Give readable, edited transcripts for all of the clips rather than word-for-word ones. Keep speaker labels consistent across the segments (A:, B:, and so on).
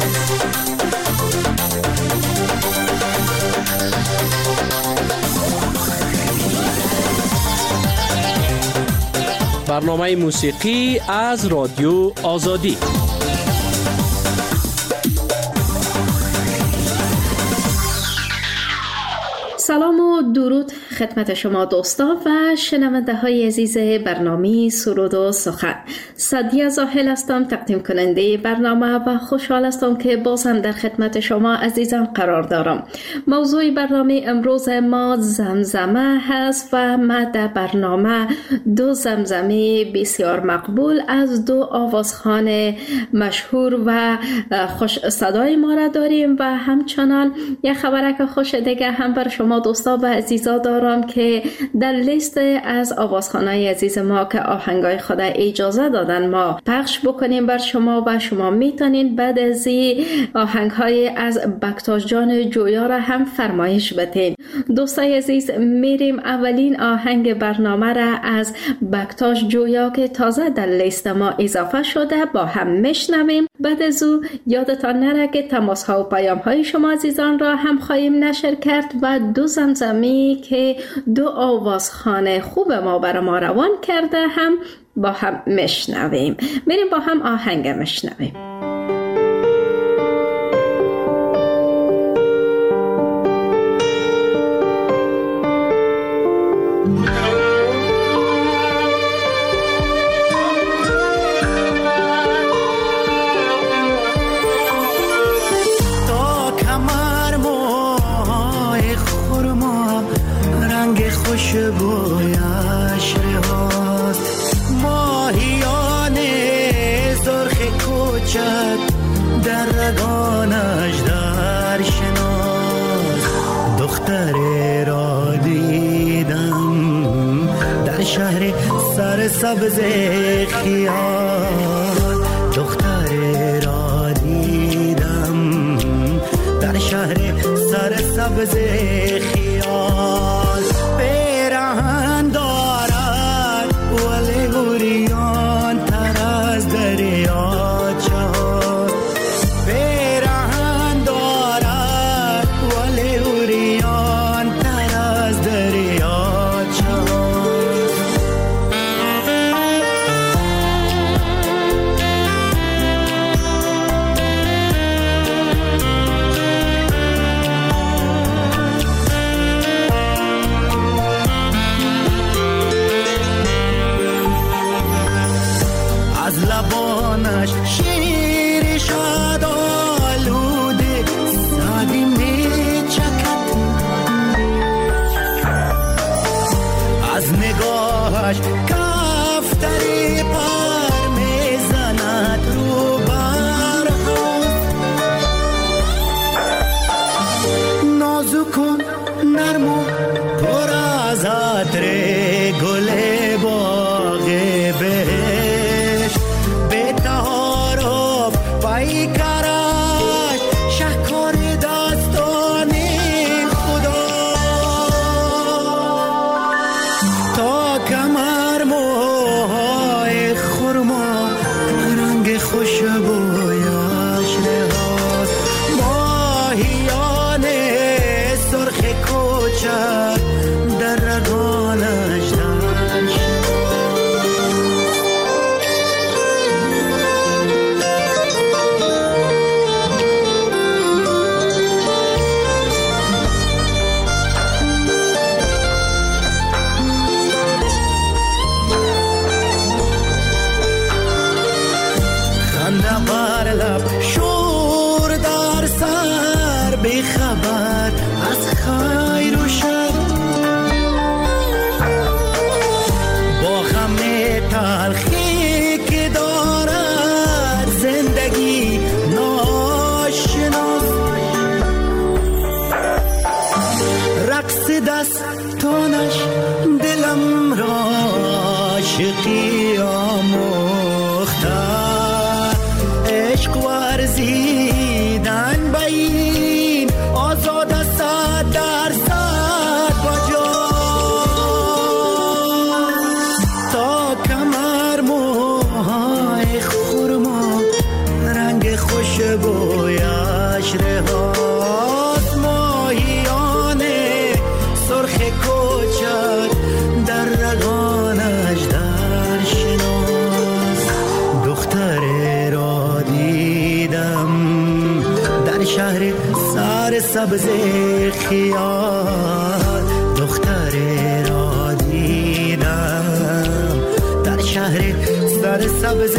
A: برنامه موسیقی از رادیو آزادی.
B: سلام و درود خدمت شما دوستان و شنونده های عزیز برنامه سرود و سخن. سعدیه زاهل هستم، تقدیم کننده برنامه و خوشحال هستم که باز هم در خدمت شما عزیزان قرار دارم. موضوع برنامه امروز ما زمزمه هست و ما در برنامه دو زمزمه بسیار مقبول از دو آوازخوان مشهور و خوش صدای ما را داریم و همچنان یک خبرک خوش دیگه هم بر شما دوستا و عزیزا دارم که در لیست از آوازخوانای عزیز ما که آهنگای خود اجازه دادن ما پخش بکنیم بر شما و شما میتونین بعد از این آهنگهای از بکتاش جان جویا را هم فرمایش بدین. دوستای عزیز، میریم اولین آهنگ برنامه را از بکتاش جویا که تازه در لیست ما اضافه شده با هم میشنویم. بعد از او یادتان نره که تماس ها و پیام های شما عزیزان را هم خواهیم نشر کرد و دو زمزمی که دو آوازخوان خوب ما برای ما روان کرده هم با هم میشنویم. میریم با هم آهنگ میشنویم.
C: خوشبویش رهاست ماهیان سرخ کوچک در رگانش در شناس. دختری را دیدم در شهر سرسبز خیال. دختری را دیدم در شهر سرسبز خیال. پیرهن دارد ولی اوریان تر از دریاچه ها. پیرهن دارد ولی اوریان تر از دریاچه ها. لبانش شیر شاد آلوده سادی می چکد. از نگاهش کفتری پر می زند رو برها. نازک و نرم و پر از عطر گل باغ بهشت. پای کارش شهکار داستان خدا. تا کمر موهای خرما رنگ خوشبویش رهاست. ماهیان سرخ کوچک در رگانش در شور در سر بی خبر از خیر و شر. با غم تلخی که دارد زندگی ناشناس. رقص دستانش دلم را عاشقی آموخته. عشق ورزیدن به این آزاد 100% بجا. تا کمر موهای خرما رنگ خوشبوی حشره هاست، ماهیان سرخ کوچک در رگانش در شناس. دختر را دیدم در شهر سر سبز خیال، دختر را دیدم در شهر سر سبز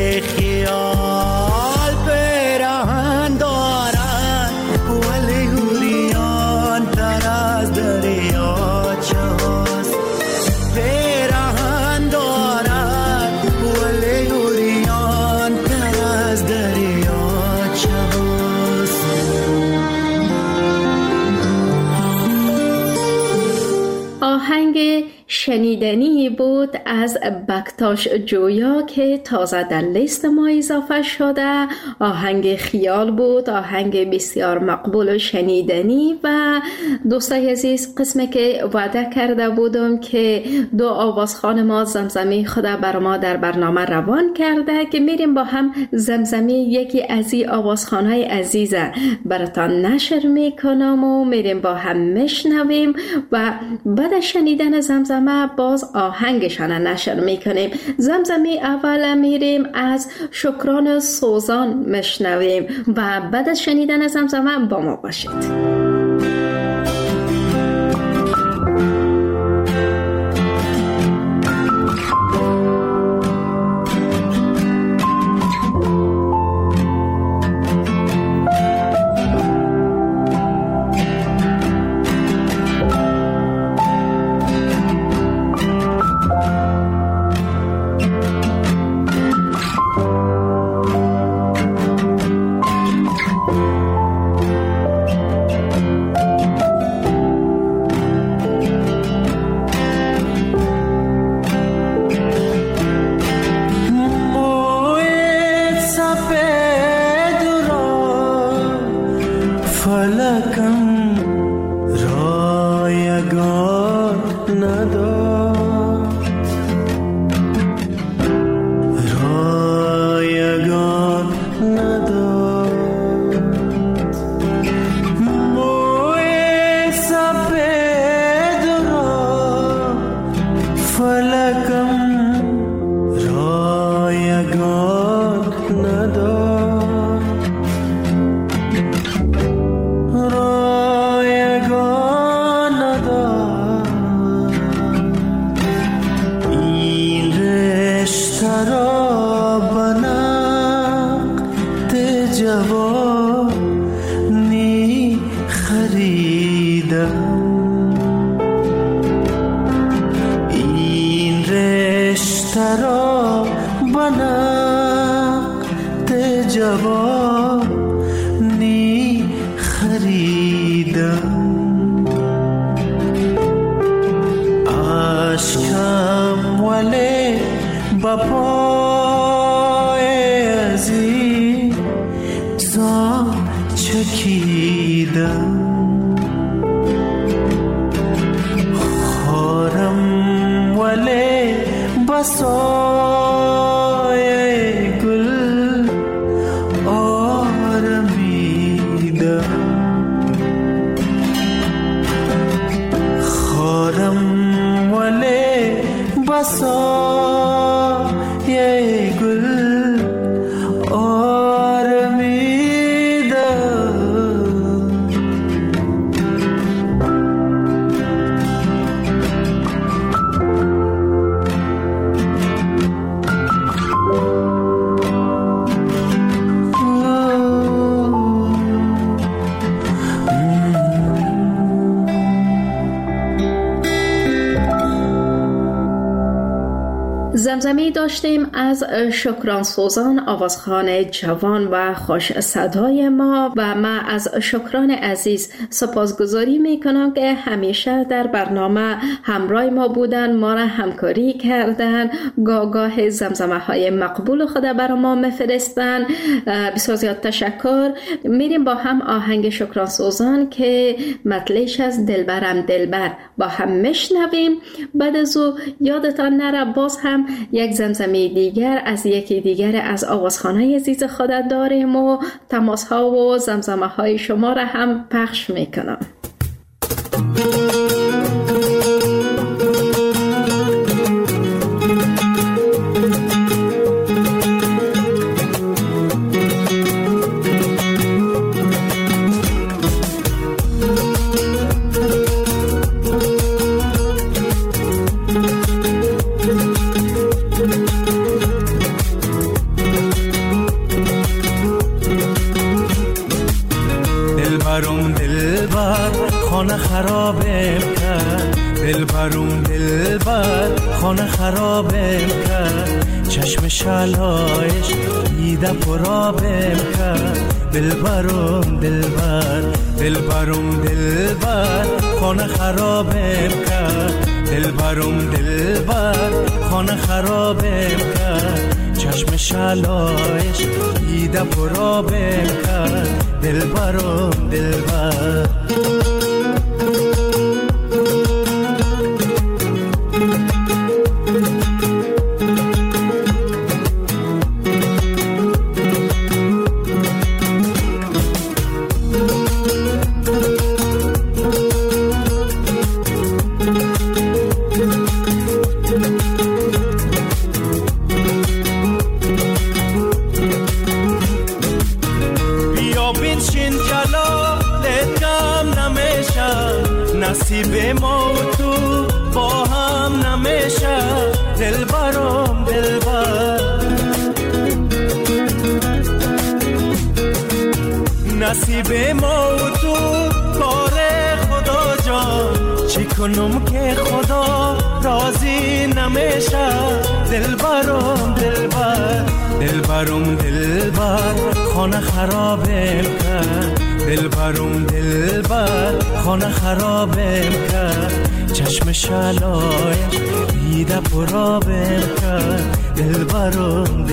C: خیال. پیراهن دارد ولی اوریان تر از دریاچه هاست، پیراهن دارد ولی اوریان تر از دریاچه هاست.
B: آهنگ شنیدنی بود از بکتاش جویا که تازه در لیست ما اضافه شده. آهنگ خیال بود، آهنگ بسیار مقبول و شنیدنی. و دوستای عزیز، قسمی که وعده کرده بودم که دو آوازخوان ما زمزمی خود بر ما در برنامه روان کرده که میریم با هم زمزمی یکی از این آوازخوانهای عزیزه براتان نشر میکنم و میریم با هم میشنویم و بعد شنیدن زمزمه باز آهنگشان نشر میکنیم. زمزمی اول میریم از شکران سوزان میشنویم و بعد از شنیدن زمزمه با ما باشید. زمزمی داشتیم از شکران سوزان، آوازخوان جوان و خوش صدای ما، و من از شکران عزیز سپاسگزاری میکنم که همیشه در برنامه همراه ما بودن، ما را همکاری کردن، گاه زمزمه های مقبول خود برای ما میفرستن. بسیار زیاد تشکر. میریم با هم آهنگ شکران سوزان که مطلعش از دلبرم دلبر با هم میشنویم. بعد از او یادتان نره باز هم یک یک زمزمه دیگر از یکی دیگر از آوازخانه عزیز خودت داریم و تماس ها و زمزمه های شما را هم پخش میکنم.
C: خرابم کرد دلبر خانه خرابم کرد چشم شلایش دیده پرابم کرد دلبرم خانه خرابم کرد دلبر خانه خرابم کرد چشم شلایش دیده پرابم کرد دلبرم نصیب ما و تو با هم نمیشه دلبرم نصیب ما و تو کار خدا جان چی کنم که خدا راضی نمیشه دلبرم خانه خرابم کرد دلبرم خانه خرابم کرد چشم شلایش دیده پرابم کرد دلبرم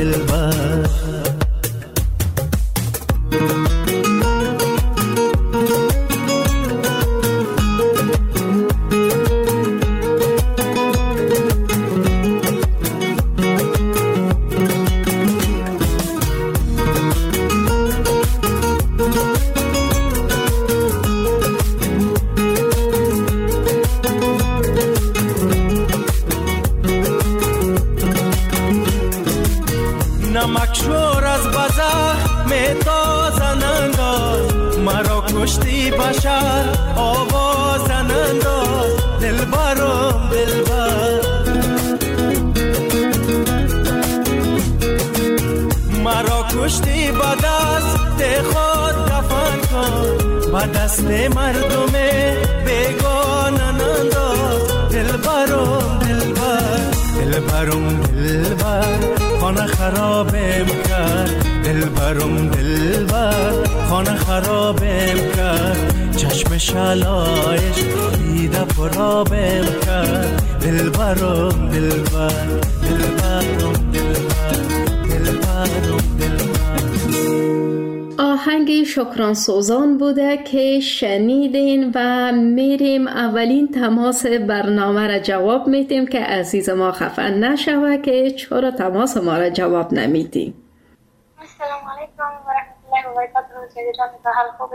C: نمکشور از بزخ میتازن انداز مرا کشتی بشر آوازن انداز دلبرم مرا کشتی با دست خود دفن کن با دست مردم بیگانن انداز دلبرم خانه خرابم کرد دلبرم خانه خرابم کرد چشم شلایش دیده پرابم کرد دلبرم
B: آهنگ شکران سوزان بوده که شنیدین و میریم اولین تماس برنامه را جواب میدیم که عزیز ما خفه نشوه که چرا تماس ما را جواب نمیدیم.
D: السلام علیکم و رحمت الله و برکاته. جان حال خوب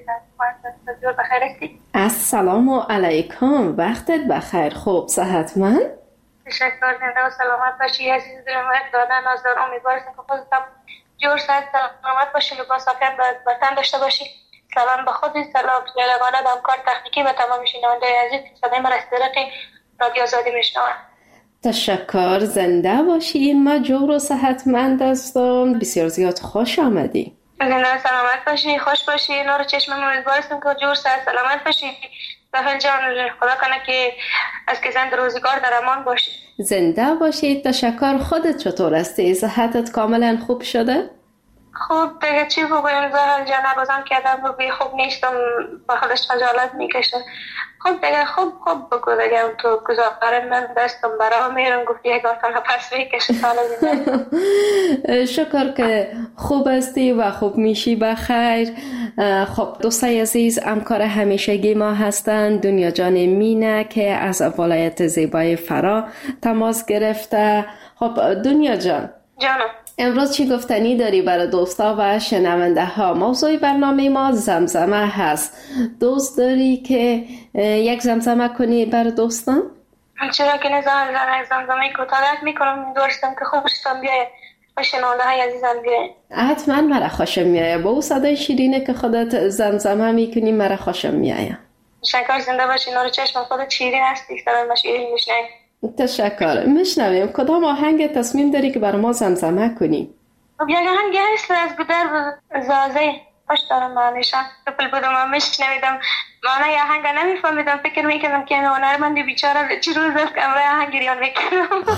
D: هستی؟
B: السلام علیکم، وقتت بخیر، خوب صحتمند؟
D: تشکر، زنده و سلامت باشی عزیز دلم. دادن نازدار امیدوارم که خودت جور صحت سلامت باشی، لباس ساکن وطن داشته باشی. سلام به خودت، سلام به یگانه همکار تکنیکی و تمام شنونده عزیز که صدای من از طریق رادیو آزادی میشنوند.
B: تشکر، زنده باشی. ما جور و صحتمند هستم. بسیار زیاد خوش آمدی.
D: زنده سلامت باشی، خوش باشی. نور چشم امیدوارم که جور صحت سلامت باشی. بخیر جان، خدا کنه که از که زنده روزگار در امان باشی.
B: زنده باشی. تشکر. خودت چطور هستی؟ صحتت کاملا خوب شده؟
D: خوب دیگه چی بگویم زهر جان، بازم که آدم رو بی خوب نیستم، با خودش خجالت میکشه. خوب دیگه خوب بگو دیگه، تو گذاره من دستم برا میرم گفت یک آتانه پس میکشه سال دیگه.
B: شکر که خوب هستی و خوب میشی بخیر. خب دوستای عزیز، همکار همیشگی ما هستند دنیا جان مینه که از ولایت زیبای فرا تماس گرفته. خب دنیا جان،
D: جانم.
B: امروز چی گفتنی داری برای دوستا و شنونده ها؟ موضوع برنامه ما زمزمه هست. دوست داری که یک زمزمه کنی برای دوستان؟
D: چرا که نزان زمزمه کوتاه میکنم، دوستم که خوشتم بیاید و شنونده های عزیزم بیاید.
B: حتما مرا خوشم میایه. با او صدای شیرینه که خودت زمزمه میکنی مرا خوشم میایه.
D: شکر، زنده باشی. نور چشم خودت شیرین هستی، صدای ما شیرین میشنویم.
B: تشکر. میشنویم. کدام آهنگ تصمیم داری که برای ما زمزمه کنی؟
D: خب یک آهنگ هست از گودر زازه، خوش دارم معنیشان. قبل بودم میشنویدم، معنی آهنگ نمیفهمیدم، فکر میکردم که هنرمندی بیچاره چی روز است که امروز آهنگ ریان میکنم.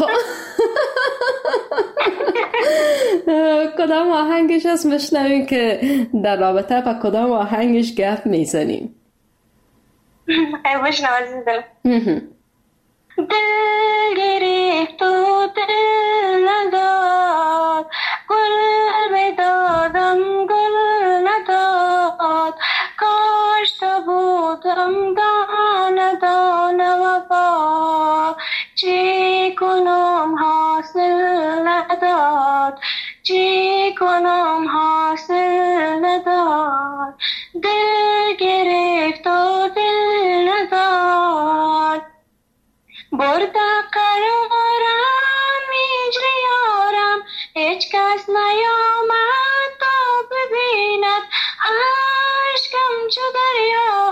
B: کدام آهنگش هست میشنویم که در رابطه با کدام آهنگش گپ میزنیم؟
D: خیلی بشنو عزیز دلم. دل گرفت و دل نداد، گل بدادم گل نداد، کاش تو بودم دانه دانه وفا، چی کنم حاصل نداد، چی کنم حاصل نداد، دل گرفت و دل نداد، برد قرارم هجریارم، هیچ کس نیامد تا ببیند، عشقم چو دریا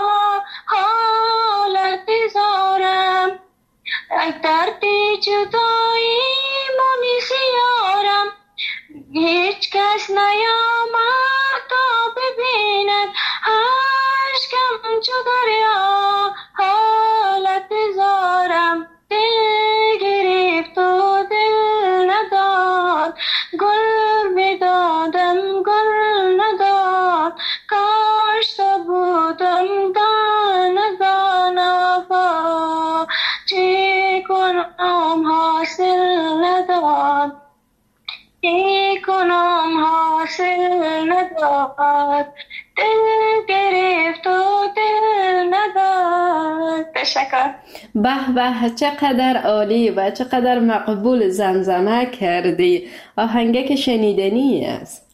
D: حالت زارم، دردی جدایی منیسیارم، هیچ کس نیامد تا ببیند، عشقم چو دریا حالت زارم، دل گرفت و دل نداد، گل بدادم گل نداد، کاش تو بودم دانه دانه وفا، چی کنم حاصل نداد، چی کنم حاصل نداد، دل گرفت و دل نداد. تشکر.
B: به به، چقدر عالی و چقدر مقبول زمزمه کردی. آهنگه که شنیدنی است.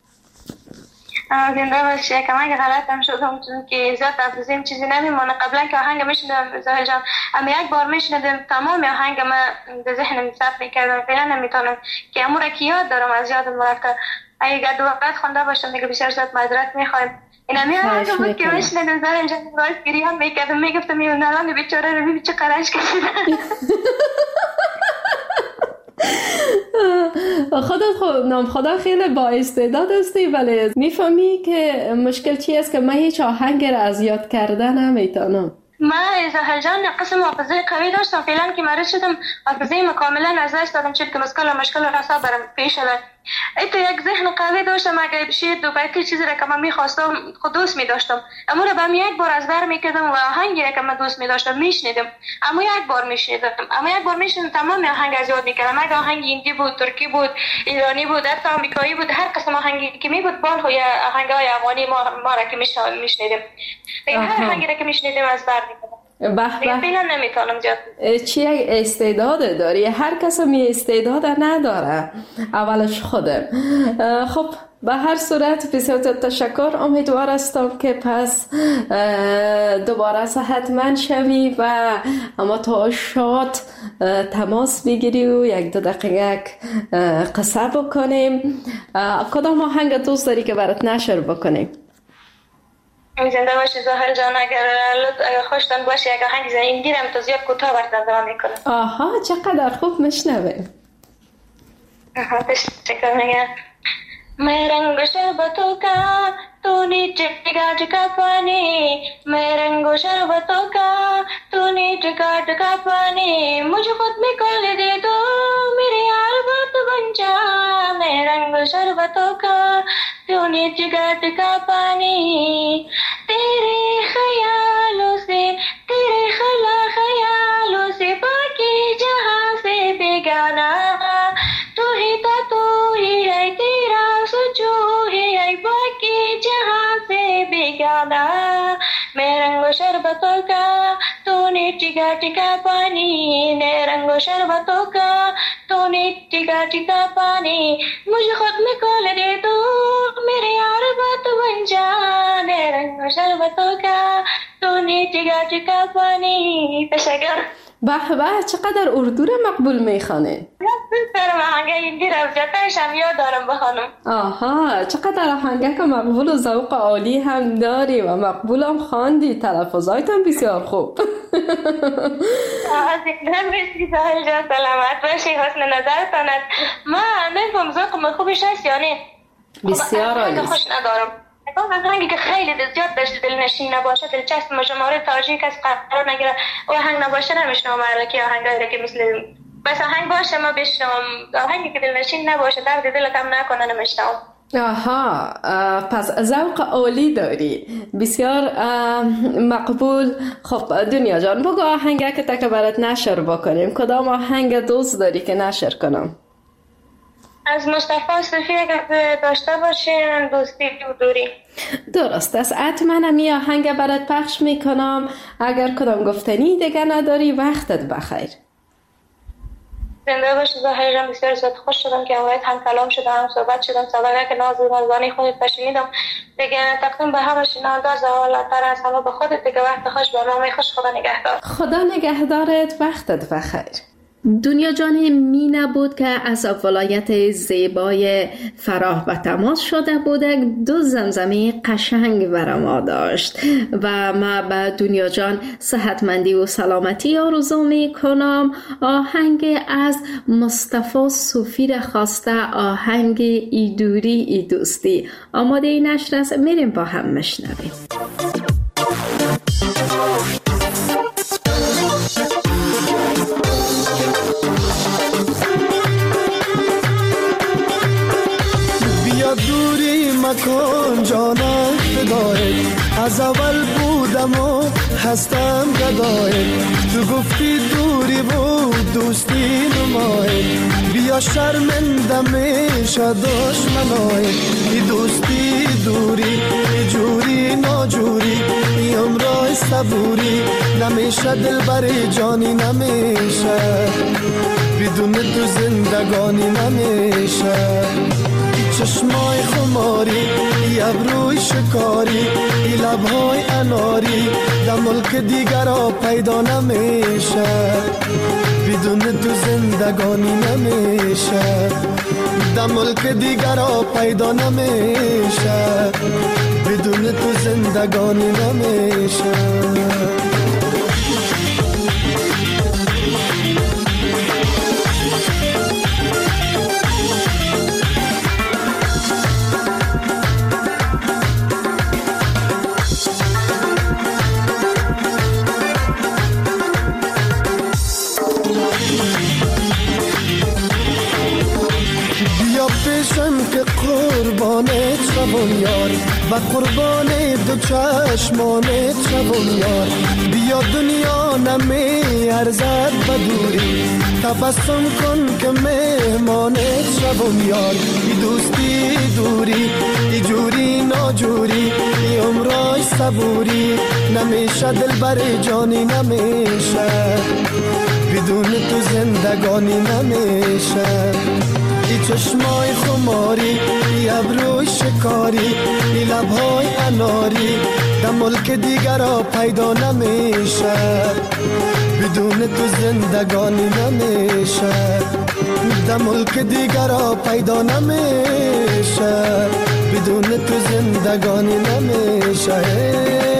D: زنده باشی. کمان غلطم شدم چون که زیاد حافظیم چیزی نمیمونه. قبلا که آهنگ میشنیدم زهر جان، اما یک بار میشنیدم تمام آهنگ ما به ذهنم ثبت میکردم، فعلا نمیتونم که امور که یاد دارم از یادم رفته. اگه دو وقت خونده باشم دیگه بسیار زیاد معذرت میخوایم. این همی آهنگ بود که میشنیدم زهر جان، باعث گریه میکردم، میگفتم این الان بیچاره رو ببین چه قرنج کشیده.
B: خودت خدا خیلی با استعداد هستی، ولی میفهمی که مشکل چی است که من هیچ آهنگ را از یاد کردن نمیتونم.
D: من زهر جان قسم حافظه قوی داشتم، فعلا که مریض شدم حافظه کاملا از دست دادم، چون که مشکل راسا برام پیش شد. ایت یک ذهن قوی داشتم، اگه بشه دو بیتی چیزی را که من می‌خواستم خود دوست می‌داشتم، اما را به یک بار از در می‌کردم و آهنگی را که من دوست می‌داشتم میشنیدم، اما یک بار میشنیدم تمام آهنگ از یاد می‌کردم. اگه آهنگ هندی بود، ترکی بود، ایرانی بود، حتی آمریکایی بود، هر قسم آهنگی که می بود بال یا آهنگ‌های افغانی ما را که میشنیدم، هر آهنگی را که میشنیدم از در می‌کردم.
B: به
D: نمیتونم زیاد.
B: چی استعداد داری؟ هر کس می استعداد نداره، اولش خودم. خب به هر صورت بسیار تشکر. امیدوار هستم که پس دوباره صحتمند شوی و اما تا شاد تماس بگیری و یک دو دقیقه قصه بکنیم. کدام آهنگ دوست داری که برات نشر بکنیم؟
D: زنده باشی زهر جان. اگر خوشتان باشه یک آهنگ زنده رم تو زیاد کوتاه برات زمان میکنم.
B: آها چقدر خوب میشنوه.
D: تشکر میگم. मैं रंग शरबतों का तूने जगा जगा पानी, मैं रंग शरबतों का तूने जगा जगा पानी, मुझे खुद में खोल दे दो मेरे यार बात बन जा, मैं रंग शरबतों का तूने जगा जगा पानी, तेरे ख्यालों से तेरे ख्यालों से बाकी जहां से बेगाना, तू ही था तू ही है तेरा सोचो है बाकी जहां से बेगाना, मैं रंगो शरबतों का तूने टिका टिका पानी, मैं रंगो शरबतों का تو نیت دیگر دیگر پانی مجھے خود میں کھول دے تو میرے یار بات بن جانے رنگ و شربتوں کا تو نیت دیگر دیگر پانی. تشکر.
B: به به، چقدر اردو رو مقبول میخوانین.
D: برم آهنگه این دیر افجاتش هم یاد دارم بخوانم.
B: آها، چقدر آهنگه که مقبول و ذوق عالی هم داری و مقبول هم خواندی. تلفظایتان بسیار خوب.
D: زنده بسید ساحل جان، سلامت باشی، حسن نظرتان است. ما نفهم ذوق خوبش هست یا نه؟
B: بسیار عالی.
D: خوش ندارم. آهنگی که خیلی زیاد دلنشین نباشه، دلچسب باشه، مورد توجه کسی قرار نگیره و آهنگ نباشه نمیشنم. که آهنگایی که مثل بس آهنگ باشه ما بشنم، آهنگی که دلنشین نباشه درد دل کم نکنه نمیشنم.
B: آها، پس ذوق عالی داری، بسیار مقبول. خب دنیا جان، بگو آهنگه که تا برات نشر بکنیم، کدام آهنگ دوست داری که نشر کنم؟
D: از مصطفی صوفی اگر داشته باشین دوستی و دوری.
B: درست است، حتما می آهنگ برات پخش میکنم. اگر کدام گفتنی دیگه نداری وقتت بخیر.
D: زنده باشی زهر جان، بسیار زیاد خوش شدم که امروز هم کلام شدم، هم صحبت شدم، صداقه که ناز و نازانی خودت بشنیدم دیگه. تقدیم به همه شنونده زوالاتر از همه به خودت دیگه. وقت خوش، برنامه خوش. خدا نگهدار.
B: خدا نگهدارت، وقتت بخیر. دنیا جان می نبود که از ولایت زیبای فراه و تماس شده بوده. دو زمزمه قشنگ بر ما داشت و ما به دنیا جان صحتمندی و سلامتی آرزو می کنم. آهنگ از مصطفی صوفی را خواسته، آهنگ ای دوری ای دوستی. آماده ای نشر است، میریم با هم مشنویم.
C: دوری مکن جانم فدایت، از اول بودم و هستم گدایت. تو گفتی دوری بود دوستی نمایت، بیا شرمنده میشه دشمنایت. ای دوستی دوری، ای جوری ناجوری، ای عمرای صبوری، نمیشه دل بری جانی نمیشه، بدون تو زندگانی نمیشه. چشمای خماری، ای ابروی شکاری، ای لبهای اناری، در ملک دیگر ها پیدا نمیشه، بدون تو زندگانی نمیشه. در ملک دیگر ها پیدا نمیشه، بدون تو زندگانی نمیشه. پیشم که قربانت شوم یار، و قربان دو چشمانت شوم یار. بیا دنیا نمی ارزد بدوری، تبسم کن که مهمانت شوم یار. ای دوستی دوری، ای جوری ناجوری، ای عمرای صبوری، نمیشه دل بر جانی نمیشه، بدون تو زندگانی نمیشه. ای چشمای خماری، ای ابروی شکاری، ای لبهای اناری، در ملک دیگر ها پیدا نمیشه، بدون تو زندگانی نمیشه. در ملک دیگر ها پیدا نمیشه، بدون تو زندگانی نمیشه.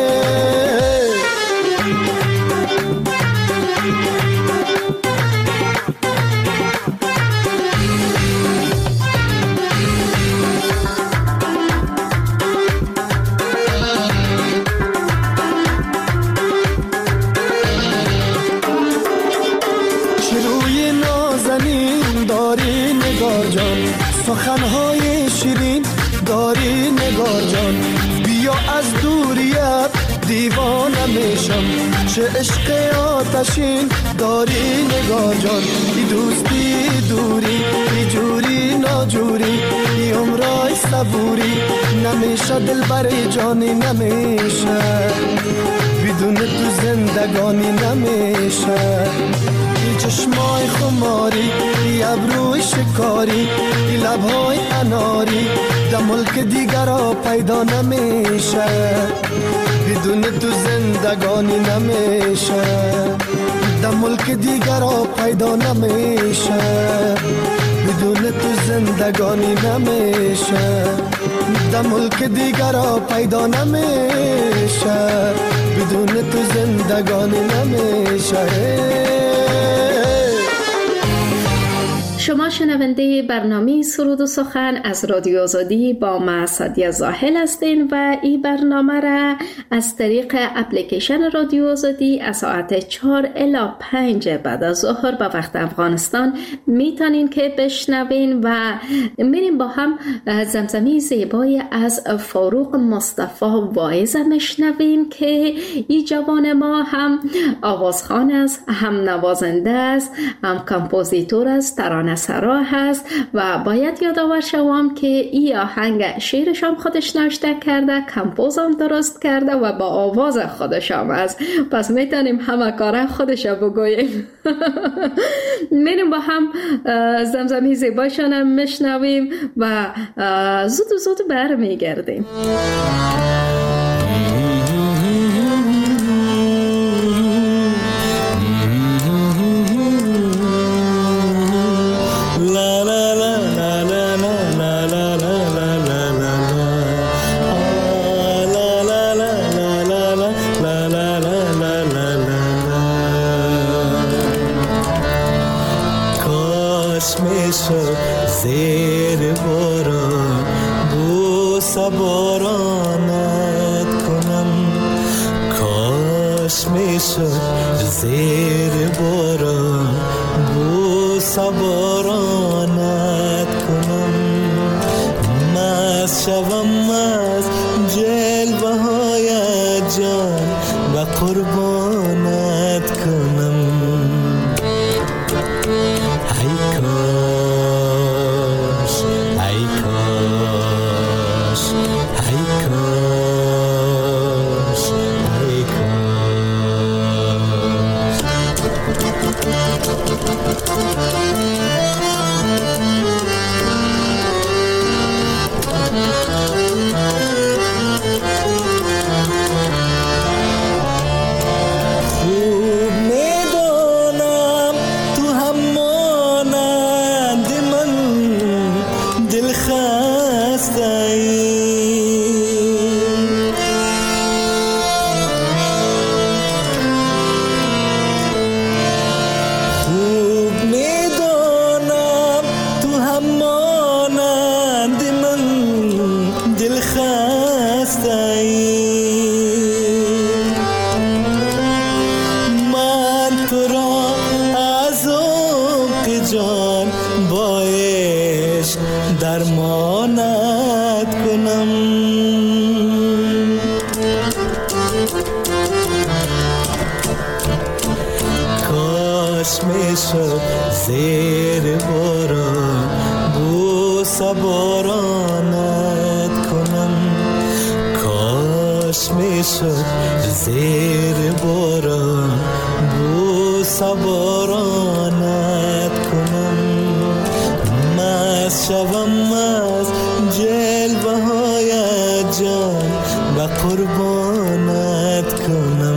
C: سخنهای شیرین داری نگار جان، بیا از دوریت دیوانه میشم، چه عشق آتشین داری نگار جان. ای دوستی دوری، ای جوری ناجوری، ای عمرای صبوری، نمیشه دل بر جانی نمیشه، بدون تو زندگانی نمیشه. ای چشمای خماری، ای ابروی شکاری، ای لبهای اناری در ملک دیگرها پیدا نمیشه، بدون تو زندگانی نمیشه، در ملک دیگرها پیدا نمیشه، بدون تو زندگانی نمیشه، در ملک دیگرها پیدا نمیشه، بدون تو زندگانی نمیشه.
B: شما شنونده برنامه سرود و سخن از رادیو آزادی با ما سادیا زاهل هستین و این برنامه را از طریق اپلیکیشن رادیو آزادی از ساعت 4 الی 5 بعد از ظهر به وقت افغانستان میتونین که بشنوین و میریم با هم زمزمه زیبای از فاروق مصطفی واعظ میشنویم که این جوان ما هم آوازخوان است، هم نوازنده است، هم کمپوزیتور است، ترانه سرا هست و باید یادآور شوم که این آهنگ شعرش هم خودش نوشته کرده، کمپوز هم درست کرده و با آواز خودش هم است، پس میتونیم همه کاره خودش بگوییم. میریم با هم زمزمه زیبایشان هم میشنویم و زود برمیگردیم.
C: زیر باران بوسه بارانت کنم، کاش میشد زیر باران بوسه بارانت کنم، مست شوم از جلوه های جان و قربانت کنم. زیر باران بوسه بارانت کنم، کاش میشد زیر باران بوسه بارانت کنم، مست شوم از جلوه های جان و قربانت کنم.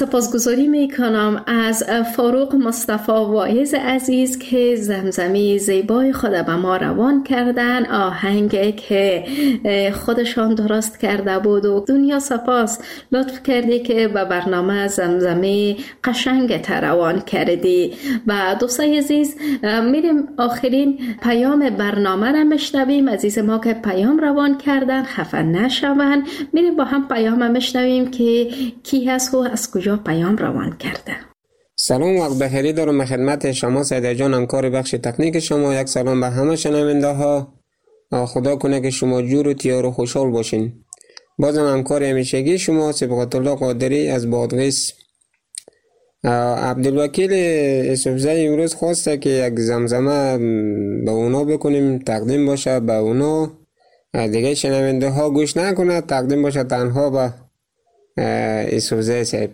B: سپاسگزاری میکنم از فاروق مصطفی واعظ عزیز که زمزمه زیبای خود به ما روان کردن، آهنگی که خودشان درست کرده بود. و دنیا سپاس لطف کردی که به برنامه زمزمه قشنگ روان کردی. و دوستای عزیز میریم آخرین پیام برنامه را مشنویم. عزیز ما که پیام روان کردن خفه نشون، میریم با هم پیام مشنویم که کی هست و از کجا پیام روان کرده.
E: سلام، وقت بخیری دارم خدمت شما سیده جان، همکار بخش تکنیک شما. یک سلام به همه شنونده ها. خدا کنه که شما جور و تیار و خوشحال باشین. بازم همکار همیشگی شما صبغت الله قادری از بادغیس. عبدالوکیل یوسفزی امروز خواسته که یک زمزمه به اونا بکنیم، تقدیم باشه به اونا، دیگه شنونده ها گوش نکنه، تقدیم باشه تنها به یوسفزی صاحب.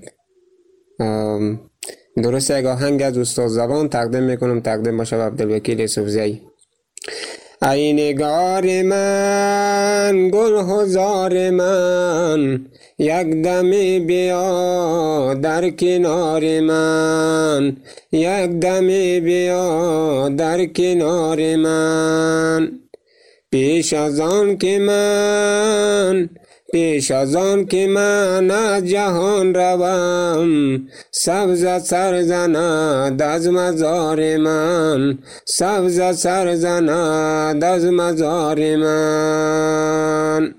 E: درسته یک آهنگ از استاد زبان تقدیم میکنم، تقدیم باشه به عبدالوکیل یوسفزی. ای نگار من، گل هزار من، یک دمی بیا در کنار من، یک دمی بیا در کنار من. پیش از آن که من از جهان روم، سبز سر زند از مزار من، سبز سر زند از مزار من.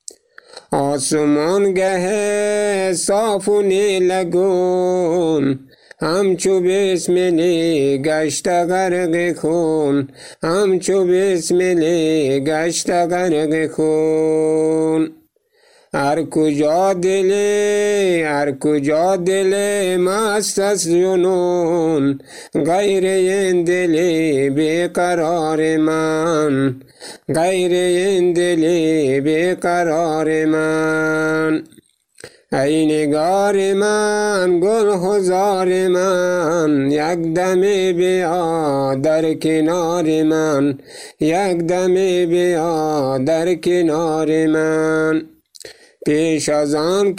E: آسمان گه صاف و نیلگون، همچو بسملی گشت غرق خون، همچو بسملی گشت غرق خون. هر کجا دل مست از جنون، غیر این دل بیقرار من، غیر این دل بیقرار من. ای نگار من، گل هزار من، یک دمی بیا در کنار من، یک دمی بیا در کنار من. پیش از آن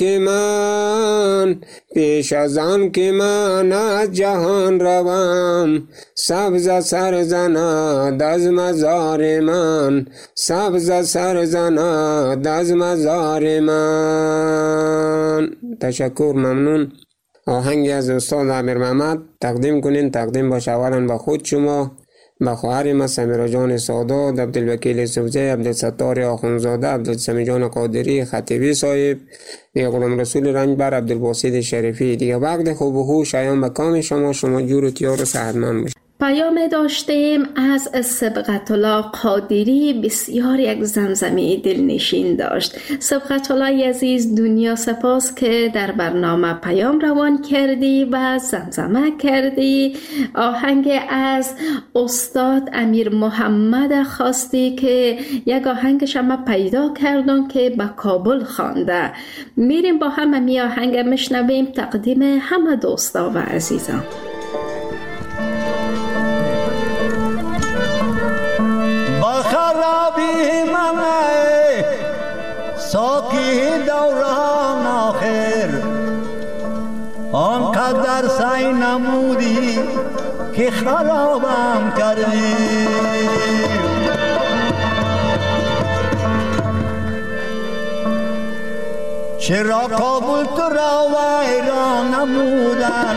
E: که من از جهان روم، سبز سر زند از مزار من، سبز سر زند از مزار من. تشکر، ممنون. آهنگی از استاد عامر محمد تقدیم کنین، تقدیم باشه اولا به خود شما، به خواهر ما سمیرا جان سادات، عبدالوکیل یوسفزی، عبدالستار آخونزاده، عبدالسمی جان قادری خطیبی صاحب، دیگه غلام رسول رنجبر، عبدالباسط شریفی. دیگه وقت خوب و خوش شایان به کام شما جور و تیار و صحتمند باشید.
B: پیام داشتیم از صبغت الله قادری، بسیار یک زمزمه دلنشین داشت. صبغت الله عزیز، دنیا سپاس که در برنامه پیام روان کردی و زمزمه کردی. آهنگ از استاد امیر محمد خواستی که یک آهنگش هم پیدا کردم که به کابل خوانده. میریم با هم می آهنگ مشنویم، تقدیم همه دوستا و عزیزان.
C: خرابی منه ساکی دوران آخر، آنقدر سعی نمودی که خرابم کردی. چرا کابل تو را ویران نمودن،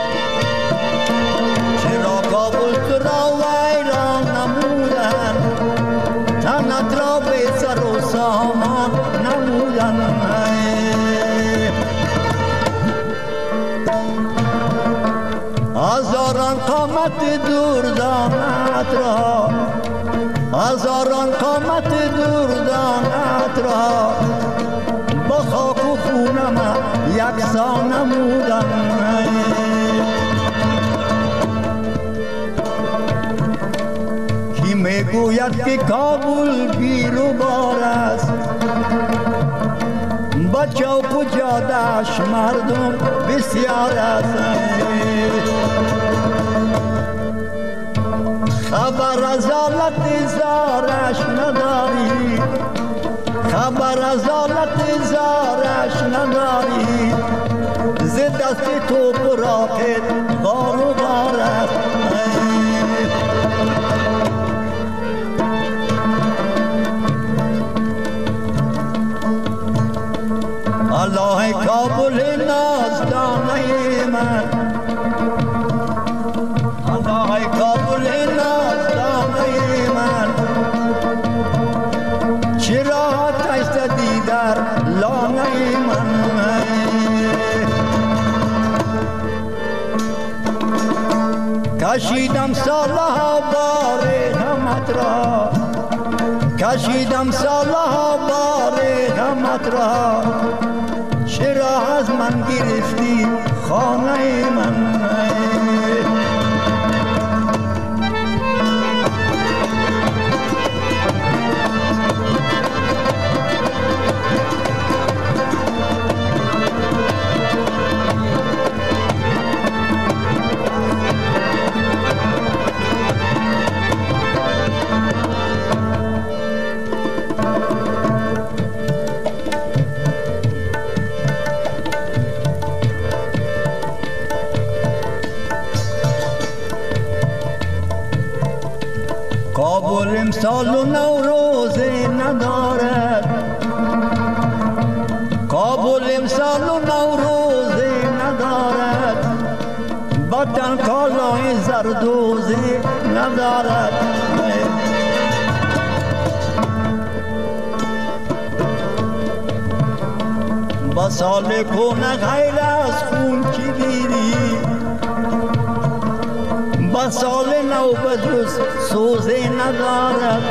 C: چرا کابل تو را ویران نمودن، تنت را به سر و سامان نمودن. هزاران قامت دوردانت را، هزاران قامت دوردانت را، با خاک و خونم یکسان نمودن. کی میگوید که کابل بیروبار است، با چوک و جاده‌اش مردم بسیار است. خبر از حالت زارش نداری، خبر از حالت زارش نداری، ز دست تو براقت بار و بار است. الله کابل نازدانه من، الله کابل نازدانه من، چرا تشتدی در لانه من. کشیدم سالها بار غمت را، کشیدم سالها بار غمت را، چرا از من گرفتی خانه من. کابل امسال و نوروزه ندارد، کابل امسال و نوروزه ندارد، وطن کالای زردوزه ندارد. با سال کنه غیر از خون کی گیری، با سال نو بجز سوزه ندارد.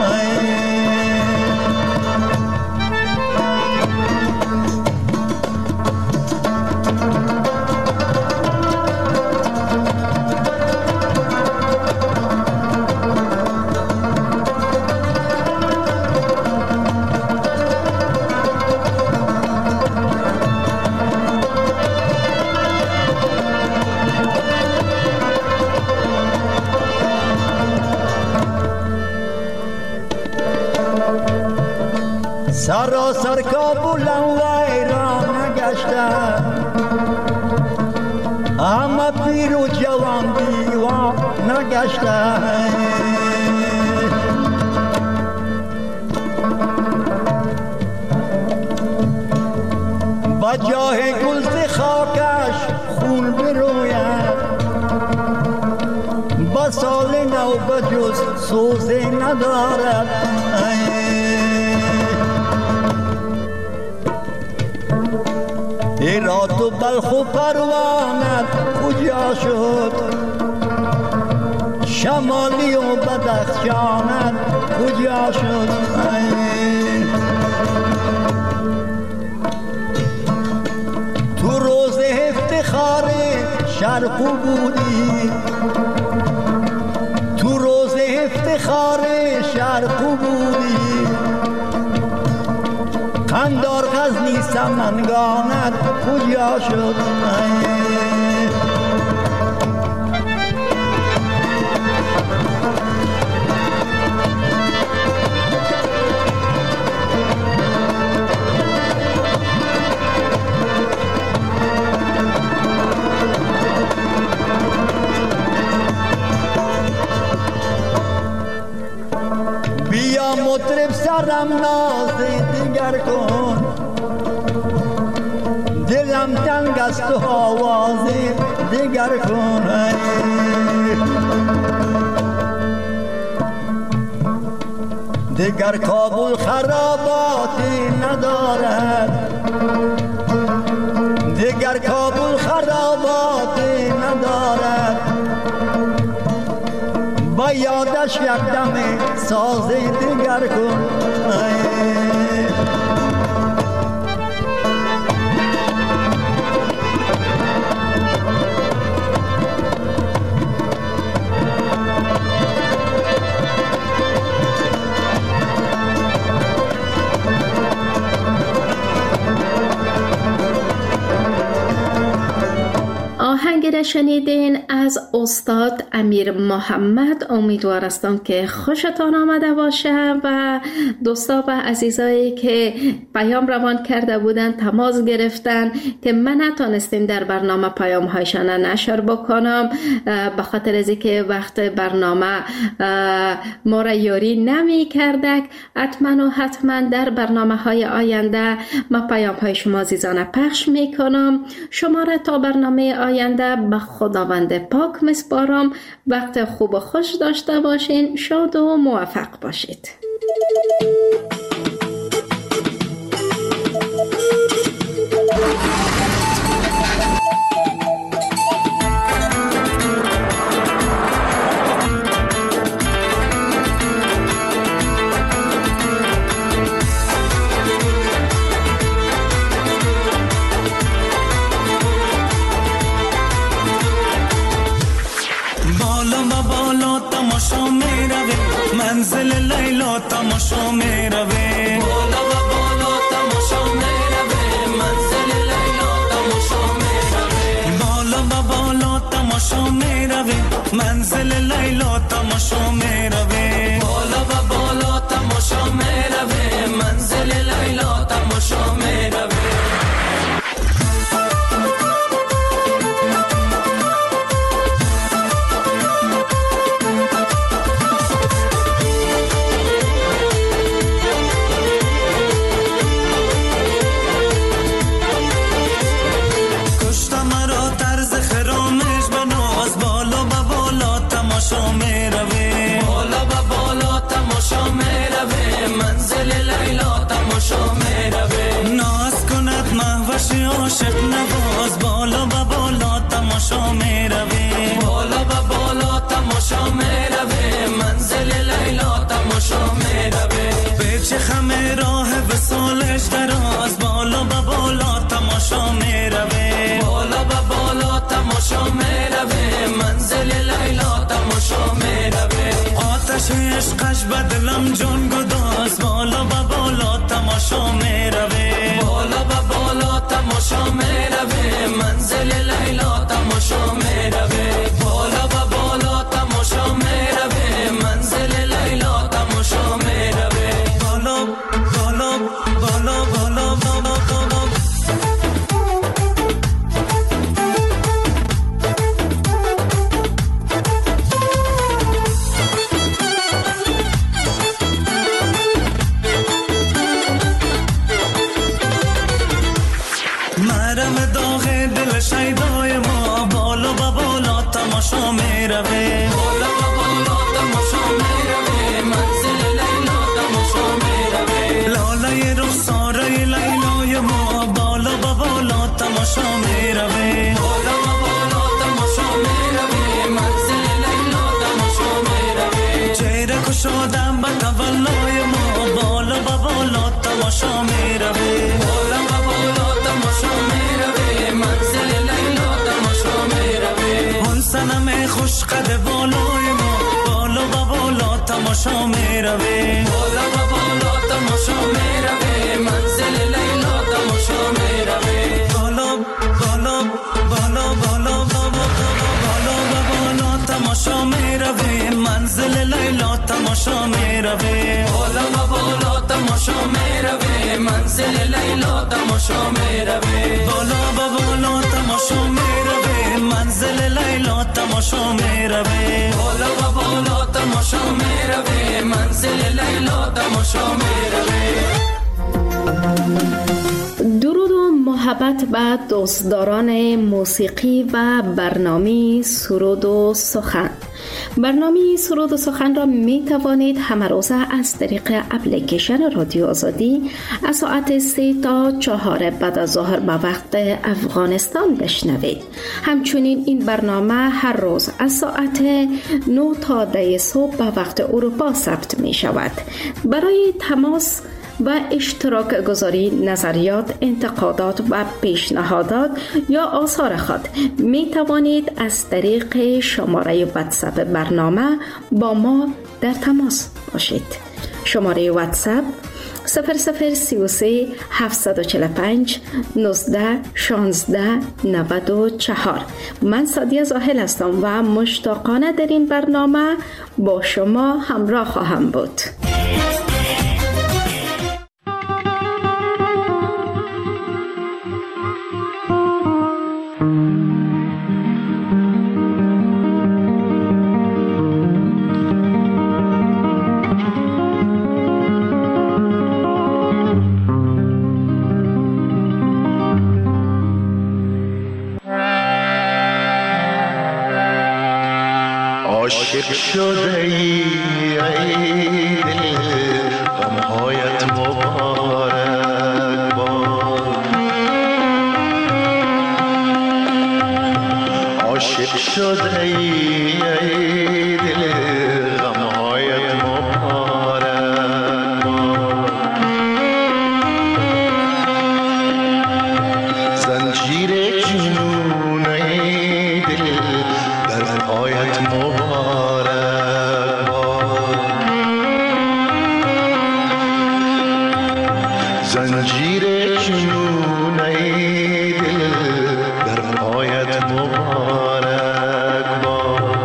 C: سراسر کابلم ویران گشته، همه پیر و جوان دیوان نگشته. با جاه گل خاکش خون بروید، با سال نو بجز سوزه ندارد. هرات و بلخ و پروانت کجا شد، شمالی و بدخشانت کجا شد. تو روز افتخار شرقو بودی، تو روز افتخار شرقو بودی، قندار غزنی سمنگانت کجا شد. بیا مطرب سرم ناز دیگر کن، دلم تنگ است و آواز دیگر کن. دیگر کابل خراباتی ندارد، دیگر کابل خراباتی ندارد، با یادش یک دم ساز دیگر کن.
B: آهنگ شنیدین از استاد امیر محمد. امیدوار هستم که خوشتان آمده باشه و دوستا و عزیزایی که پیام روان کرده بودن، تماس گرفتن که من نتونستیم در برنامه پیام هایشان نشر بکنم به خاطر از اینکه وقت برنامه ما را یاری نمی کردک. حتما در برنامه های آینده ما پیام های شما عزیزان پخش می کنم. شما را تا برنامه آینده به خداوند پاک میسپارم. وقت خوب و خوش داشته باشین. شاد و موفق باشید.
F: منزل لیلا تماشا می روه، بالا و بالا تماشا می روه. منزل لیلا تماشا می روه، بالا و بالا تماشا می روه. منزل لیلا تماشا می روه، بالا و بالا تماشا می روه. منزل لیلا تماشا می روه. عاشق نواز بالا و بالا تماشا می روه، بالا و بالا تماشا می روه. منزل لیلا تماشا می روه. به چه خمه راه وصالش دراز، بالا و بالا تماشا می روه، بالا و بالا تماشا می روه. منزل لیلا تماشا می روه. آتش عشقش به دلم جان گداز، بالا و بالا تماشا می روه، بالا و بالا تماشا می روه. منزل لیلا تماشا می روه، بالا و بالا تماشا می روه. منزل لیلا تماشا می روه. بالا بالا بالا بالا بالا بالا. شیدای ما بالا و بالا تماشا می روه، بالا و بالا تماشا می روه. منزل لیلا تماشا می روه. لاله رخساره لیلای ما بالا و بالا تماشا می روه، بالا و بالا تماشا می روه. منزل لیلا تماشا می روه. چهره کشادم به تولای ما بالا و بالا تماشا می روه، بالا و بالا تماشا می روه. منزل لیلا تماشا می روه. اون سنم خوش قد بالای ما بالا و بالا تماشا می روه، بالا و بالا تماشا می روه. منزل لیلا تماشا می روه. بالا بالا بالا بالا بالا بالا و بالا تماشا می روه. منزل لیلا تماشا می روه، بالا و بالا تماشا می روه. منزل لیلا تماشا می روه، بالا و بالا تماشا می روه. منزل لیلا تماشا می روه، بالا و بالا تماشا می روه. منزل لیلا تماشا می روه.
B: درود و محبت به دوستداران موسیقی و برنامه سرود و سخن. برنامه سرود و سخن را می توانید همه روزه از طریق اپلیکیشن رادیو آزادی از ساعت 3 تا 4 بعد از ظهر به وقت افغانستان بشنوید. همچنین این برنامه هر روز از ساعت 9 تا 10 صبح به وقت اروپا ضبط می شود. برای تماس و اشتراک گذاری نظریات، انتقادات و پیشنهادات یا آثار خود می توانید از طریق شماره واتساپ برنامه با ما در تماس باشید. شماره واتساپ 050-701-4 0033 745 19 16 94. من سادیه زاهل هستم و مشتاقانه در این برنامه با شما همراه خواهم بود.
G: عاشق شده ای دل غمهایت مبارک باد. عاشق شده ای دل غمهایت مبارک باد. زنجیر جنون ای دل در پایت مبارک. زنجیر جنون ای دل در پایت مبارک باد.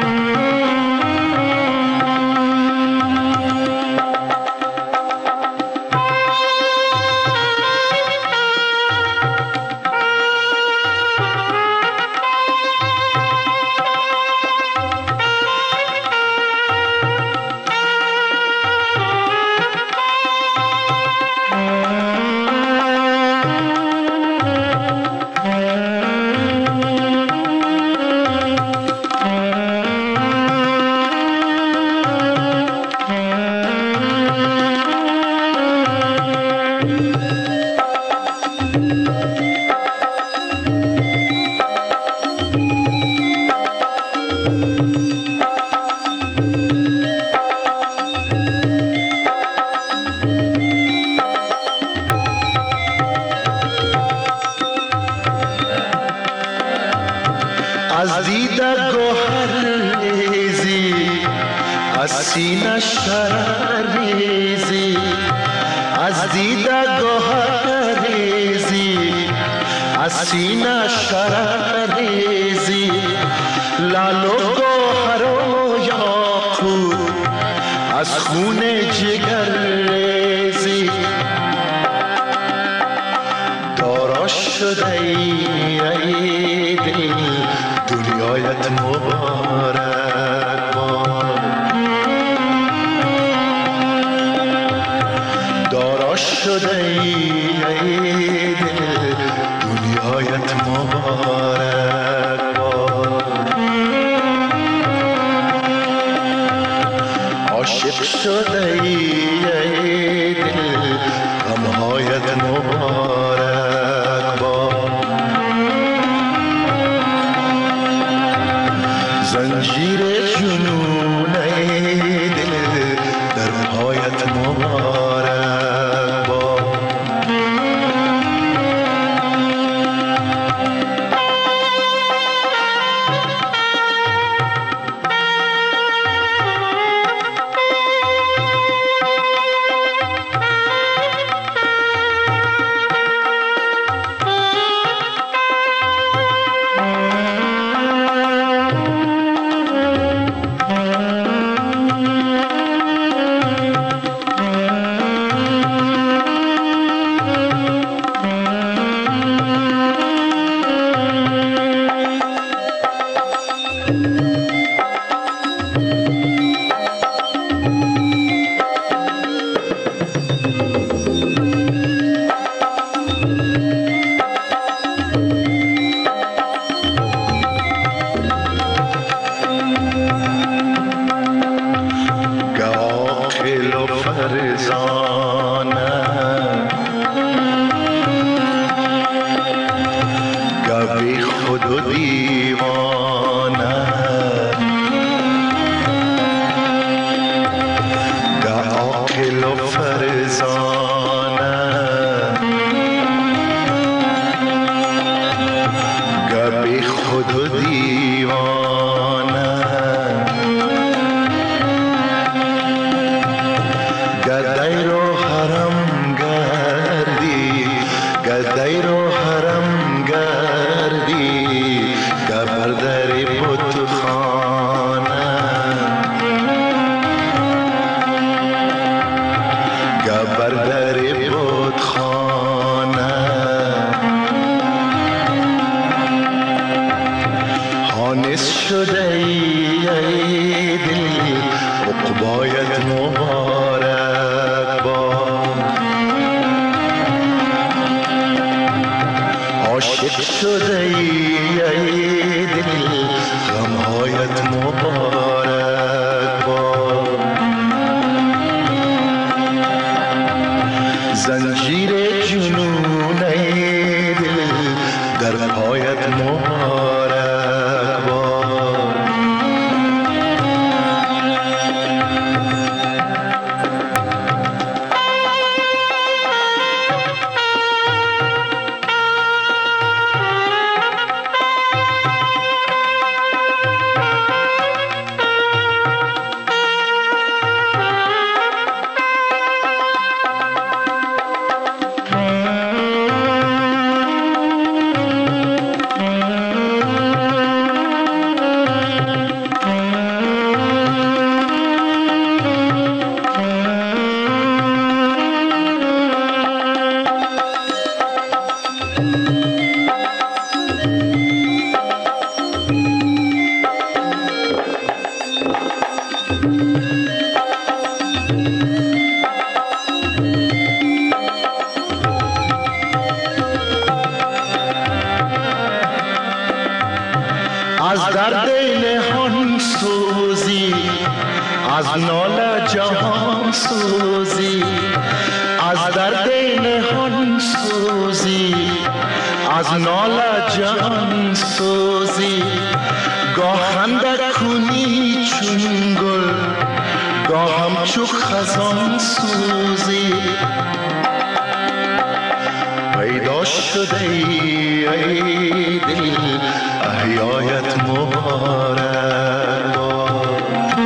G: از دیده گوهر ریزی، از سینه شرر ریزی. از دیده گوهر ریزی، از سینه شرر ریزی. لعل و گوهر و یاقوت از خون جگر ریزی. دارا شده ای دل دنیایت مبارک باد. دارا شده ای دل دنیایت مبارک باد. عاشق شده ای دل غمهایت مبارک باد. زنجیر جنون ای دل در پایت مبارک باد. پایت مبارک باد. عاشق شده ای دل غمهایت مبارک باد. زنجیر جنون ای دل در پایت مبارک باد. از درد نهان سوزی، از ناله جهان سوزی، از درد نهان سوزی، از ناله جهان سوزی. گاه خنده کنی چون گل، گاه همچو خزان سوزی. پیدا شده ای دل احیایت مبارک باد.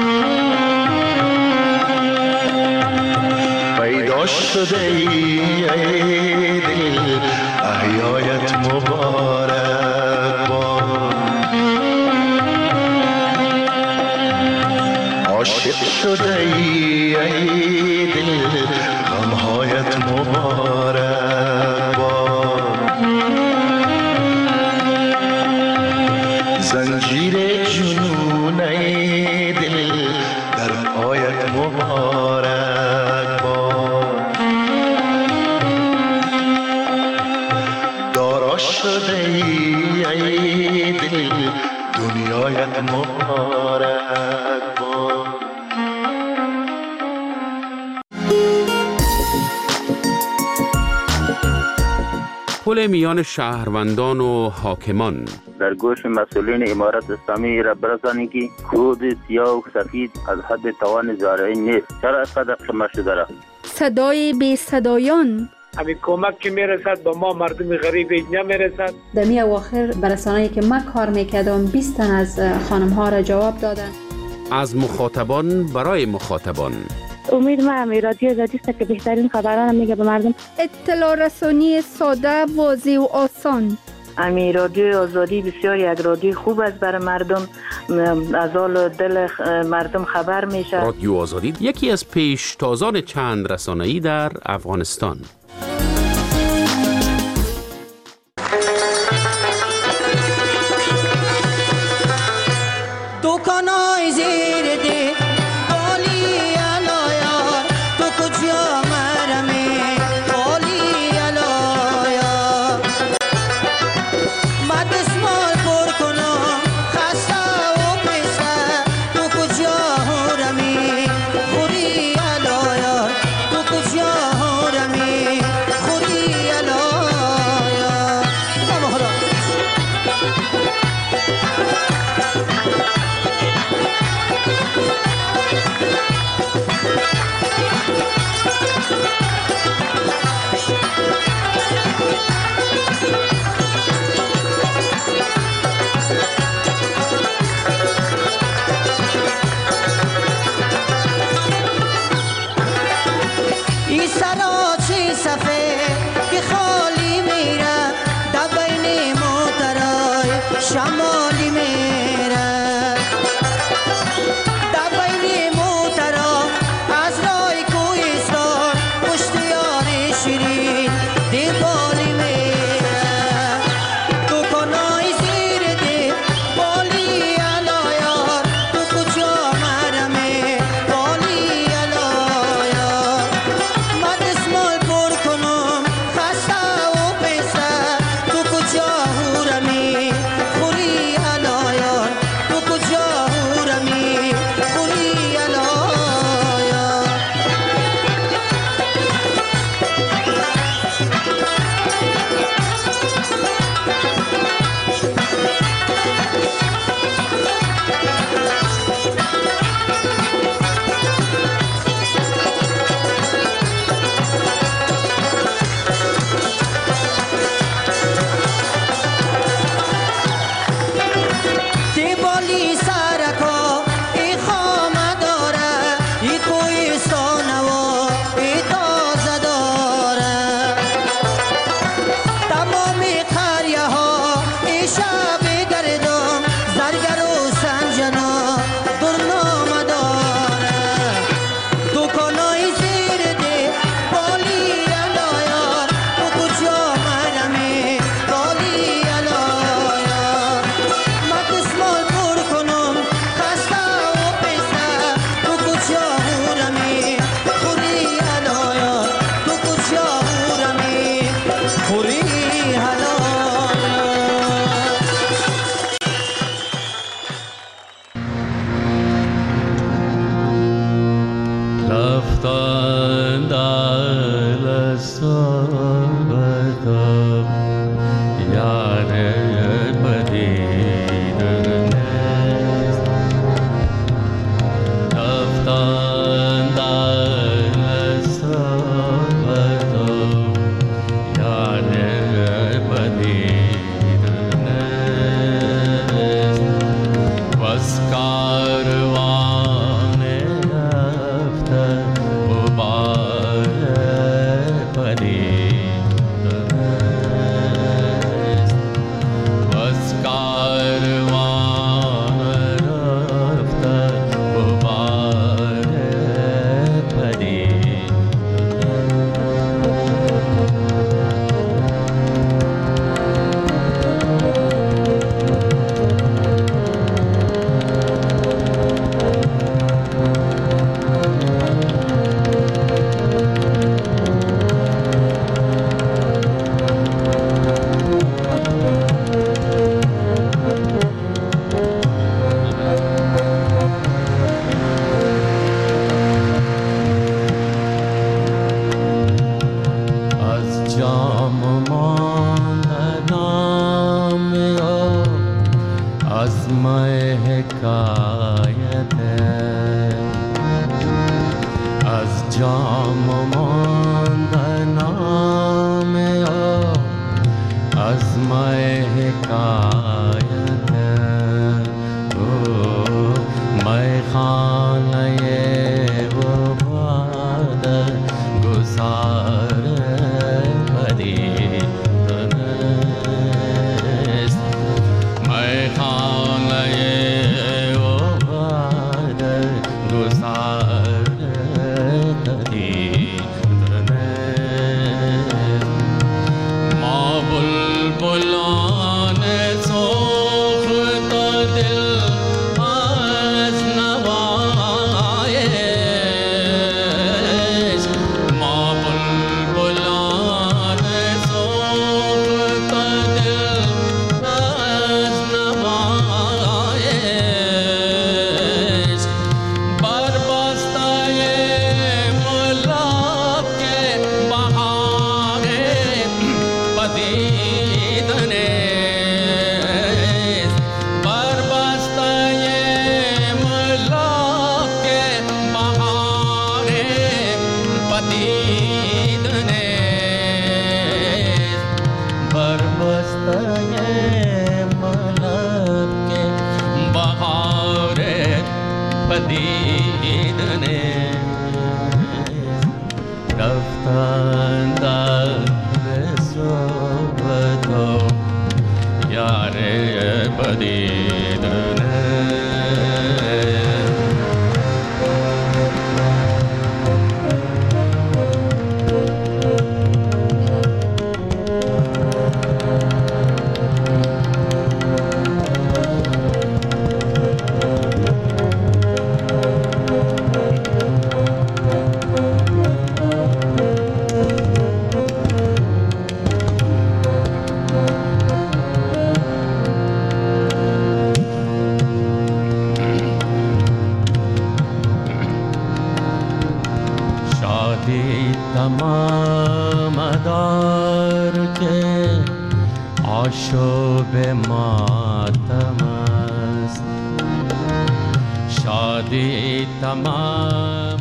G: پیدا شده ای دل احیایت مبارک باد. عاشق شده ای دل غمهایت مبارک باد. زنجیر جنون ای دل در پایت مبارک باد. دارا شده ای دل دنیایت مبارک باد.
A: پل میان شهروندان و حاکمان.
H: در گوش مسئولین امارت اسلامی را برسانید که کود سیاه و سفید از حد توان زارعی نیست. چرا اینقدر کم شده را؟
I: صدای بی صدایان.
J: همین کمک که میرسد به ما مردم غریب نمیرسد.
K: دمی اواخر برسانه‌ای که من کار میکردم 20 تن از خانم ها را جواب دادن.
A: از مخاطبان برای مخاطبان.
L: امید ما همی رادیو آزادی است که بهترین خبران میگه به مردم.
I: اطلاع رسانی ساده، واضح و آسان.
M: امی رادیو آزادی بسیار یک رادیو خوب است برای مردم، از حال دل مردم خبر میشه.
A: رادیو آزادی یکی از پیشتازان چند رسانه‌ای در افغانستان.
C: دکانای زیر دی بالی علایا تو کجا مرمی بالی علایا بعد اسمال پر کنم خسته و پیسه تو کجا رمی خوری علایا تو کجا رمی خوری علایا مهرا این سراچه صفه که خالی میره در بین موترای شمالی میره در بین موترا از رای کوهستان پشتیار شیرین دیوالی میره دکانای زیر دی بالی علایار تو کجا مرمه بالی
N: رفتند در صحبت یار بدید نیست رفتند در صحبت یار بدید نیست بس کاروان رفته غبار پدید نیست بس کاروان رفته غبار پدید از جام مانده نام او از مه حکایت از جام مانده نام او از مه حکایت او میخانه و باد گذار پدید نیست میخانه و باد گذار پدید نیست ما بلبلان سوخت دل از نوایش ما بلبلان سوخت دل از نوایش بر بسته ملاب که بهار پدید نیست بر بسته ملاب که بهار پدید نیست بر بسته ملاب که بهار پدید نیست رفتند در صحبت یار بدید نیست شادی تمام دار که آشوب ماتم است شادی تمام